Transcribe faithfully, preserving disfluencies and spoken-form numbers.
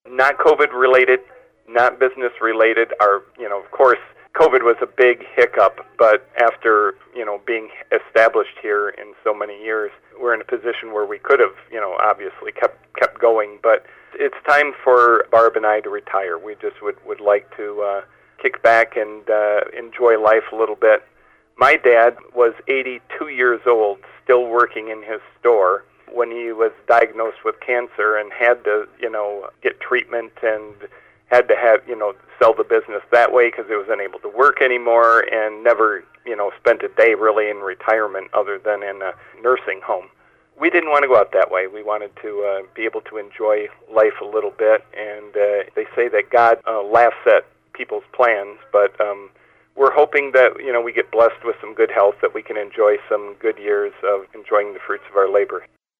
Not COVID related, not business related. Our, you know, of course, COVID was a big hiccup, but after, you know, being established here in so many years, we're in a position where we could have, you know, obviously kept kept going. But it's time for Barb and I to retire. We just would, would like to uh, kick back and uh, enjoy life a little bit. My dad was eighty-two years old, still working in his store when he was diagnosed with cancer and had to, you know, get treatment and had to have, you know, sell the business that way because he was unable to work anymore and never, you know, spent a day really in retirement other than in a nursing home. We didn't want to go out that way. We wanted to uh, be able to enjoy life a little bit, and uh, they say that God uh, laughs at people's plans, but um, we're hoping that, you know, we get blessed with some good health, that we can enjoy some good years of enjoying the fruits of our labor.